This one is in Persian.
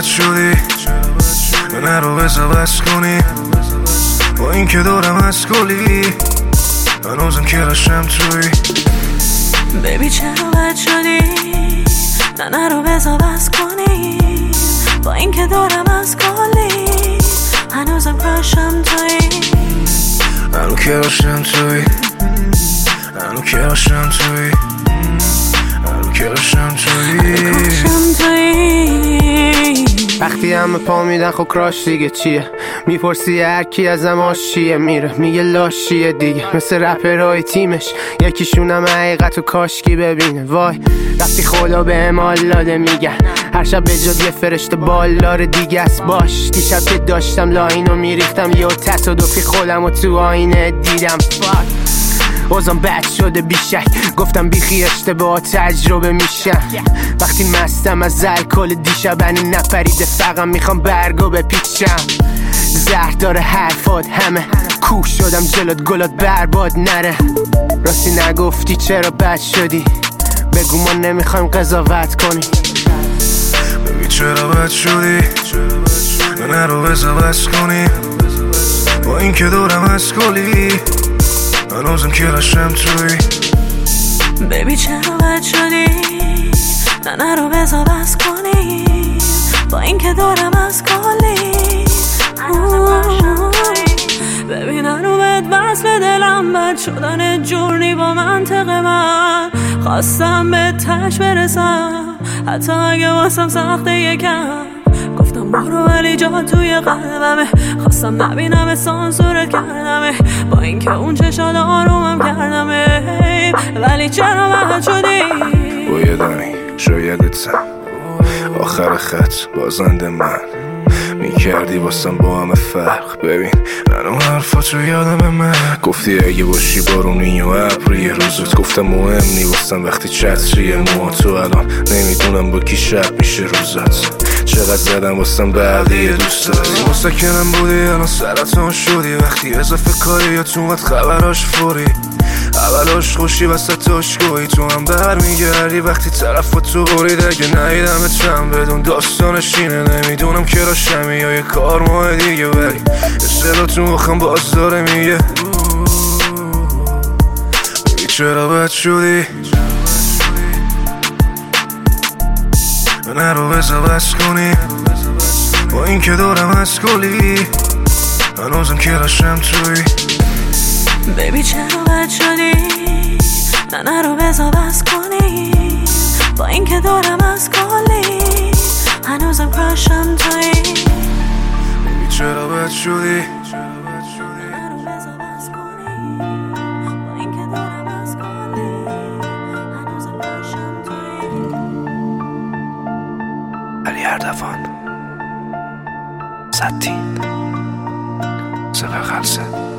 بد شدی نرو بزا بس کنی با این که دارم از کلی هنوزم کراشم توی بیبی چرا بد شدی نرو بزا بس کنی با این که دارم از کلی هنوزم کراشم توی هنو کراشم توی هنو کراشم توی هنو کراشم توی وقتی همه پا میدن خب کراش دیگه چیه میپرسی هر کی ازم آشیه میره میگه لاشیه دیگه مثل رپرهای تیمش یکیشونم حقیقت و کاشکی ببینه وای وقتی خدا به حال داده میگن هر شب به جد یه فرشته بالدار دیگه است باش دیشب که داشتم لاینو میریختم یه تصادفی خودم و تو آینه دیدم اوزم بد شده بیشک گفتم بیخی اشتباه تجربه میشم وقتی مستم از الکل دیشب هنو نپریده فقط میخوام برگو بپیچم زهر داره حرفات همه کوه شدم جلوت گلات برباد نره راستی نگفتی چرا بد شدی بگو ما نمیخوایم قضاوت کنی بگی چرا بد شدی نرو بزا بس کنی با این که دارم از کلی هنوزم کراشم توی بیبی چرا بد شدی نرو بزا بس کنی با این که دارم از کلی بیبی نرو بد بس به دلم بد شدن جورنی با منطق من خواستم به تش برسم حتی اگه واسم سخته یکم گفتم برو ولی جا توی قلبمه خواستم نبینم سانسورت کردمه با اینکه اون چشات آرومم کردمه ولی چرا بد شدی با یه دانی شایدتم آخر خط بازنده من میکردی واسم با همه فرق ببین منو حرفاتو یادم من گفتی اگه باشی بارونی و ابر یه روزت گفتم مهم نی واسم وقتی چتریه ما تو الان نمیدونم با کی شب میشه روزت چقدر زدم واسم بعدی دوستت مستکنم بودی الان سرطان شدی وقتی اضافه کاری یا تو اومد خبراش فوری اولاش خوشی وسط تاشگویی تو هم برمیگردی وقتی طرف تو برید اگه نهیدم چند بدون داستانش اینه نمیدونم کراشمی یا یه کار ماه دیگه ولی صدا تو مخم باز داره میگه بگی چرا بد شدی نرو بزا بس کنی با این که دارم از کلی هنوزم کراشم توی بیبی چرا بد شدی نرو بزا بس کنی با این که دارم از کلی هنوزم کراشم توی بیبی چرا بد شدی نرو بزا بس کنی با این که دارم از کلی هنوزم کراشم توی علی اردوان 110 صدا خلصه